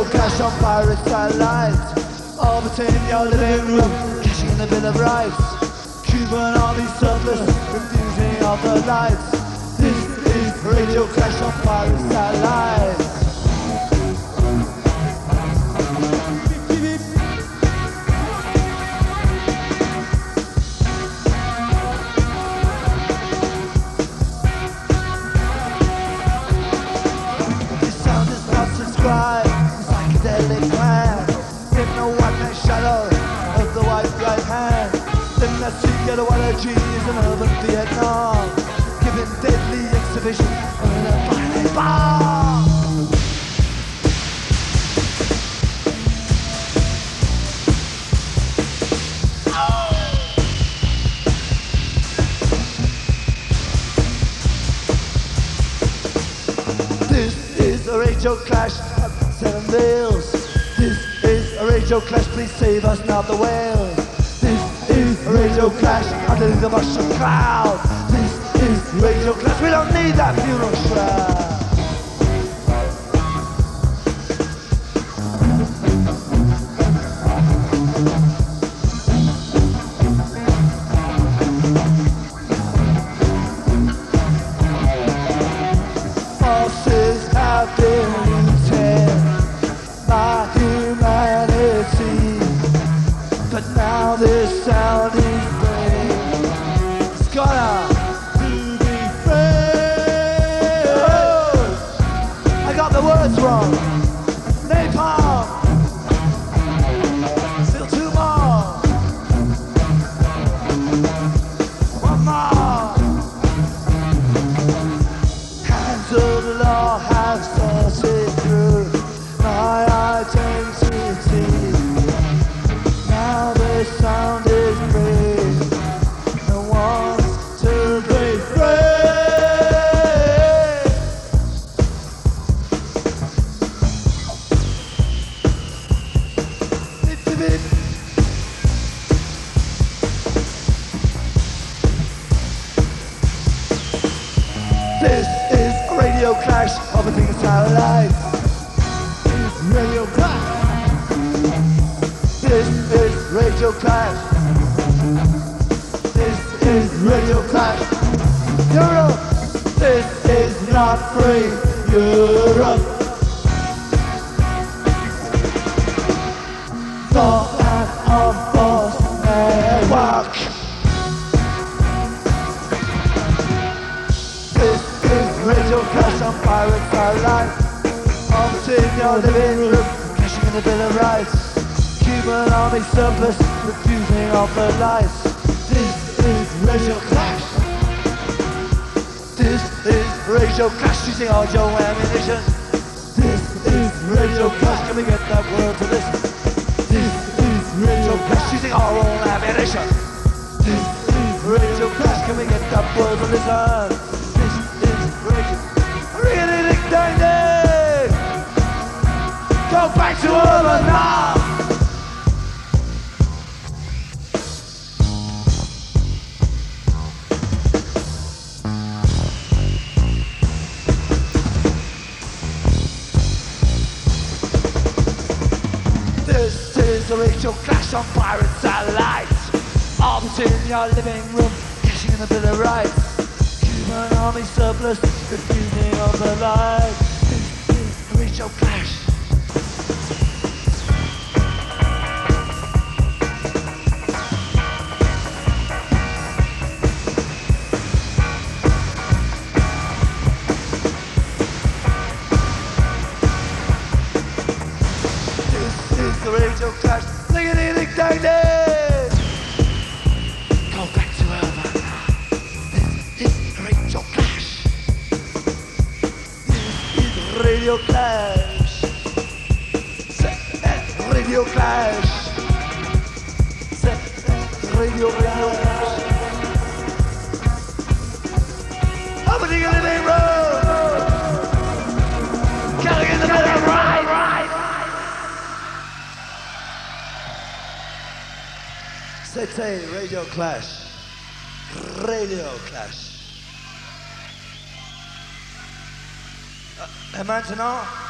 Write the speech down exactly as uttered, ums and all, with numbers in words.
Radio Clash on pirate satellite, orbiting your living room, cashing in the Bill of Rights. Cuban army surplus, refusing all the lights. This is Radio Clash on pirate satellite. Psychedelic man in the white shadow of the white right hand. Then that secret ideology is an urban Vietnam, giving deadly exhibition in a violent bar. This is a Radio Clash. Seven Bills. This is a Radio Clash, please save us, not the whale. This is a Radio Clash, under the Martian cloud. This is Radio Clash, we don't need that funeral shroud. Forces have been my humanity, but now this sound is brave. It's gotta to be free. Oh, I got the words wrong. Napalm, still two more. One more. Hands of the law have sorted through my identity. Now the sound is free. And one, two, three, free. This is a Radio Clash of a thing satellite. Radio Clash. This is Radio Clash. This is Radio Clash. Europe. This is not free. Europe. Not an unforced network. This is Radio Clash on pirate satellite. In your living room, cashing in the Bill of Rights. Cuban army surplus, refusing all the lights. This is Radio Clash. This is Radio Clash, using all your ammunition. This is Radio Clash, can we get that word to listen? This is Radio Clash, using our own ammunition. This is Radio Clash, can we get that word to listen? This is Radio Really dictating. Go back to urban now! This is a Radio Clash on pirate satellite, orbiting your living room, cashing in the Bill of Rights. Cuban army surplus, refusing all the lights. This is a Radio Clash. The Radio Clash, lickety lick dang dang. Go back to urban now. This is the Radio Clash. This is Radio Clash. Set Radio Clash. Set Radio Clash. Opening a living room. Cutting in the middle, right, right. C'était Radio Clash. Radio Clash. Euh, et maintenant,